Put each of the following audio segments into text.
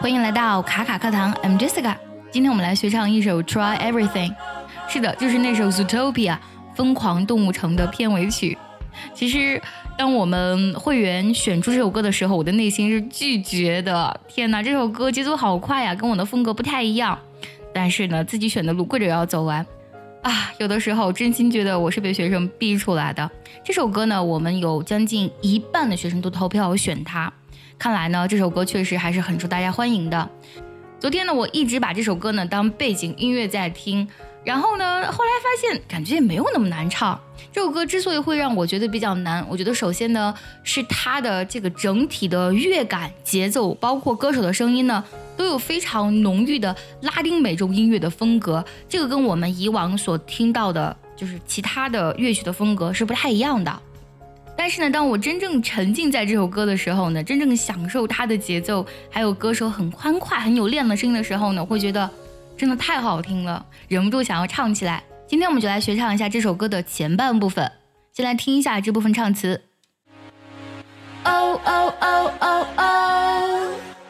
欢迎来到卡卡课堂 I'm Jessica。 今天我们来学唱一首 Try Everything。 是的，就是那首 Zootopia 疯狂动物城的片尾曲。其实当我们会员选出这首歌的时候，我的内心是拒绝的。天哪，这首歌节奏好快呀，跟我的风格不太一样。但是呢，自己选的路跪着要走完啊！有的时候真心觉得我是被学生逼出来的。这首歌呢，我们有将近一半的学生都投票选它。看来呢，这首歌确实还是很受大家欢迎的。昨天呢，我一直把这首歌呢当背景音乐在听，然后呢，后来发现感觉也没有那么难唱。这首歌之所以会让我觉得比较难，我觉得首先呢是它的这个整体的乐感、节奏，包括歌手的声音呢，都有非常浓郁的拉丁美洲音乐的风格。这个跟我们以往所听到的，就是其他的乐曲的风格是不太一样的。但是呢，当我真正沉浸在这首歌的时候呢，真正享受它的节奏，还有歌手很欢快、很有亮的声音的时候呢，会觉得真的太好听了，忍不住想要唱起来。今天我们就来学唱一下这首歌的前半部分，先来听一下这部分唱词。Oh oh oh oh oh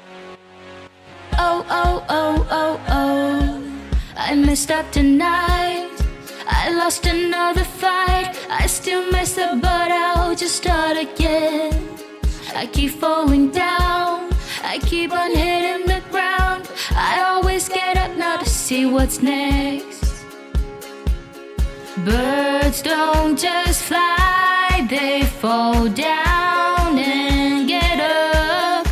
Oh oh oh oh oh I messed up tonight I lost another fight I still mess up but I'll just start again I keep falling down I keep on hitting the ground I always get up now to see what's next Birds don't just fly They fall down and get up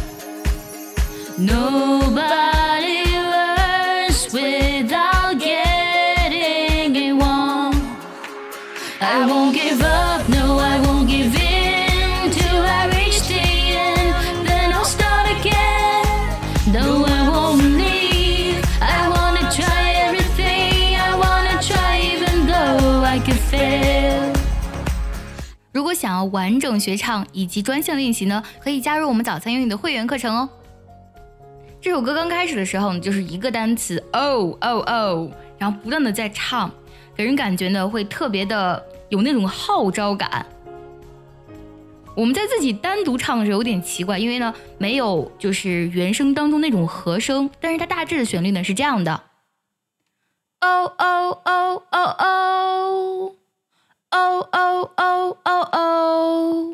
Nobody learns without getting it wrong I won't give up, no I won't give in Till I reach the end Then I'll start again No I won't leave I wanna try everything I wanna try even though I could fail 如果想要完整学唱以及专项练习呢，可以加入我们早餐英语的会员课程哦。这首歌刚开始的时候呢，就是一个单词 oh oh oh 然后不断的在唱，给人感觉呢会特别的有那种号召感。我们在自己单独唱的时候有点奇怪，因为呢没有就是原声当中那种和声，但是它大致的旋律呢是这样的 oh oh oh oh oh oh oh oh oh oh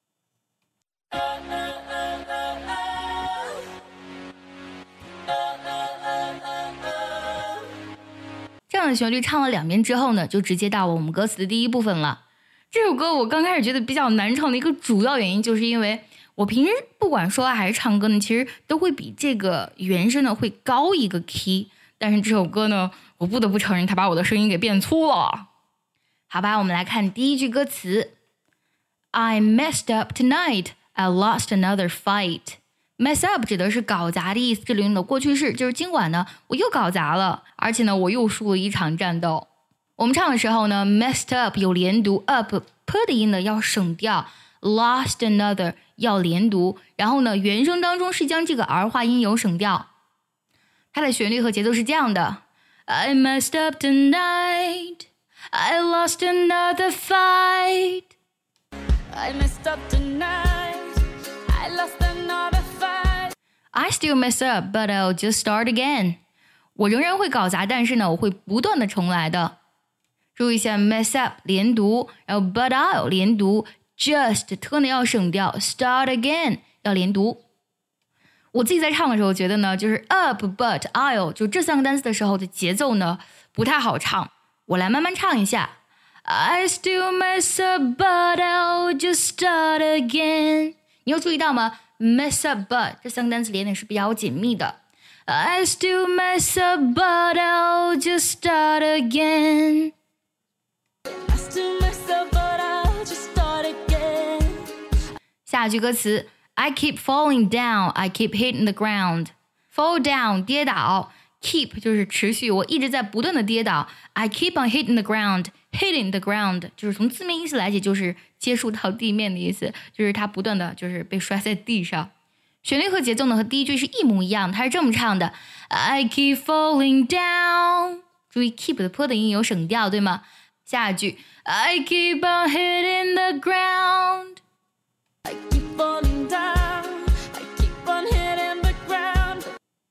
这样的旋律唱了两遍之后呢，就直接到我们歌词的第一部分了。这首歌我刚开始觉得比较难唱的一个主要原因，就是因为我平时不管说话还是唱歌呢，其实都会比这个原声呢会高一个 key， 但是这首歌呢，我不得不承认它把我的声音给变粗了。好吧，我们来看第一句歌词 I messed up tonight, I lost another fight Mess up 指的是搞砸的意思，这里用的过去式，就是今晚呢我又搞砸了，而且呢我又输了一场战斗。我们唱的时候呢 messed up 有连读 up p 的音呢要省掉， lost another 要连读，然后呢原声当中是将这个儿化音有省掉。它的旋律和节奏是这样的 I messed up tonight I lost another fight I messed up tonight I lost another fight I still mess up but I'll just start again 我仍然会搞砸，但是呢我会不断的重来的。注意一下 mess up 连读，然后 but I'll 连读， just 特呢要省掉， start again 要连读。我自己在唱的时候觉得呢，就是 up but I'll 就这三个单词的时候的节奏呢不太好唱，我来慢慢唱一下 I still mess up but I'll just start again 你有注意到吗？ mess up but 这三个单词连的是比较紧密的。 I still mess up but I'll just start again I still mess up but I'll just start again 下句歌词 I keep falling down I keep hitting the ground Fall down 跌倒， keep 就是持续，我一直在不断的跌倒。 I keep on hitting the ground Hitting the ground 就是从字面意思来解就是接触到地面的意思，就是它不断的就是被摔在地上。旋律和节奏呢和第一句是一模一样，它是这么唱的 I keep falling down 注意 keep 的 p 的音有省掉，对吗？下一句 I keep on hitting the ground I keep falling down I keep on hitting the ground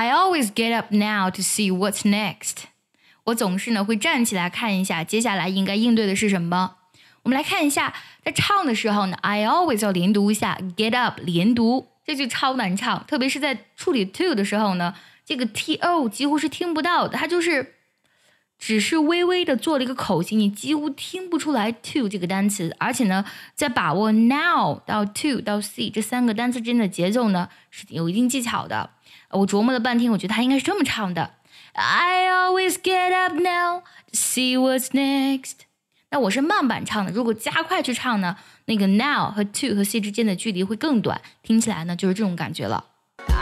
I always get up now to see what's next. 我总是呢会站起来看一下接下来应该应对的是什么。我们来看一下，在唱的时候呢 I always 要连读一下 get up 连读，这就超难唱，特别是在处理 to 的时候呢，这个 to 几乎是听不到的，它就是只是微微的做了一个口型，你几乎听不出来 to 这个单词。而且呢，在把握 now 到 to 到 see 这三个单词之间的节奏呢，是有一定技巧的。我琢磨了半天，我觉得它应该是这么唱的 I always get up now to see what's next。 那我是慢板唱的，如果加快去唱呢，那个 now 和 to 和 see 之间的距离会更短，听起来呢就是这种感觉了。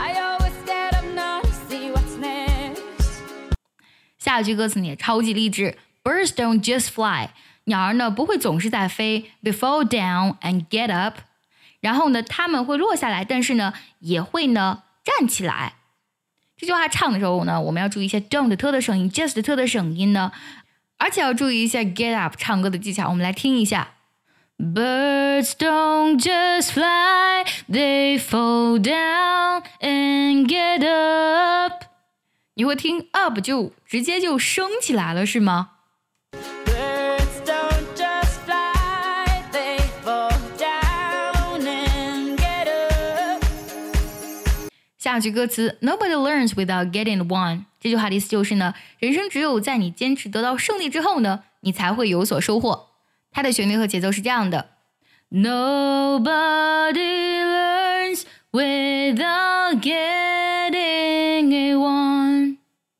下一句歌词呢也超级励志 Birds don't just fly， 鸟儿呢不会总是在飞 They fall down and get up， 然后呢它们会落下来，但是呢也会呢站起来。这句话唱的时候呢，我们要注意一下 don't 特的省音 just 特的省音呢，而且要注意一下 get up 唱歌的技巧。我们来听一下 Birds don't just fly, they fall down and get up。 你会听 up 就直接就升起来了是吗？ Birds don't just fly, they fall down and get up。 下句歌词 Nobody learns without getting won， 这句话的意思就是呢，人生只有在你坚持得到胜利之后呢，你才会有所收获。它的旋律和节奏是这样的 Nobody learns without getting it won。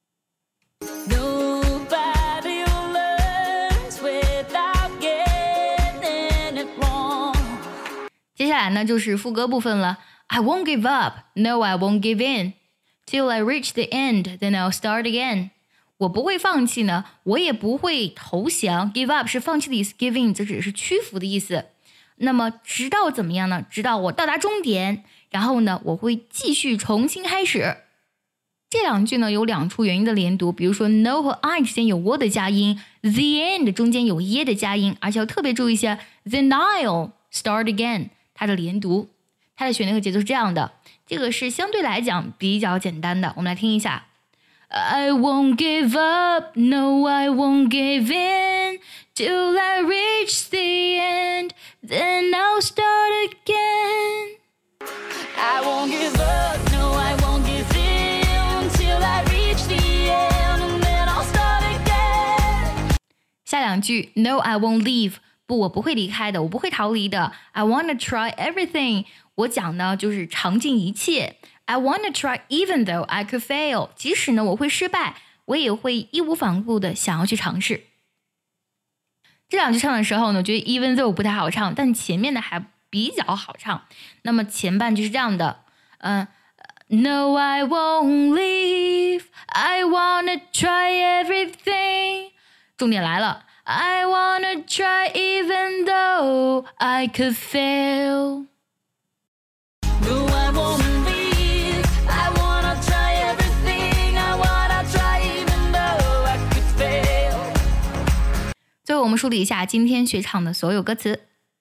Nobody learns without getting it wrong。 接下来呢就是副歌部分了 I won't give up, no I won't give in Till I reach the end, then I'll start again。 我不会放弃呢，我也不会投降 Give up 是放弃的意思 Give in 则只是屈服的意思。那么直到怎么样呢？直到我到达终点，然后呢我会继续重新开始。这两句呢有两处元音的连读，比如说 no 和 I 之间有 w 的加音， the end 中间有 ye 的加音，而且要特别注意一下 then I'll start again 它的连读。它的旋律和节奏是这样的，这个是相对来讲比较简单的，我们来听一下 I won't give up, no I won't give in Till I reach the end, then I'll start again I won't give up, no I won't give in Till I reach the end, and then I'll start again。 下两句 No I won't leave， 不我不会离开的，我不会逃离的 I wanna try everything， 我讲呢就是尝尽一切 I wanna try even though I could fail， 即使呢我会失败，我也会义无反顾的想要去尝试。这两句唱的时候呢，我觉得 even though 不太好唱，但前面的还比较好唱。那么前半句是这样的No I won't leave, I wanna try everything， 重点来了I wanna try even though I could fail。 No I won't leave, I wanna try everything, I wanna try even though I could fail。 最后我们梳理一下今天学唱的所有歌词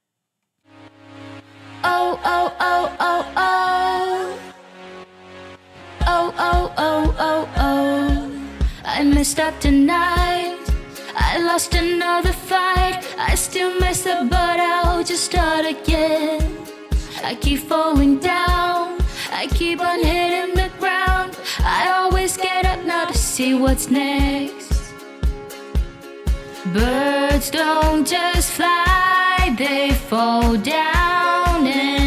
Oh oh oh oh oh Oh oh oh oh oh I messed up tonight, I lost another fight, I still mess up but I'll just start again. I keep falling down, I keep on hitting the ground, I always get up now to see what's next. Birds don't just fly, they fall down and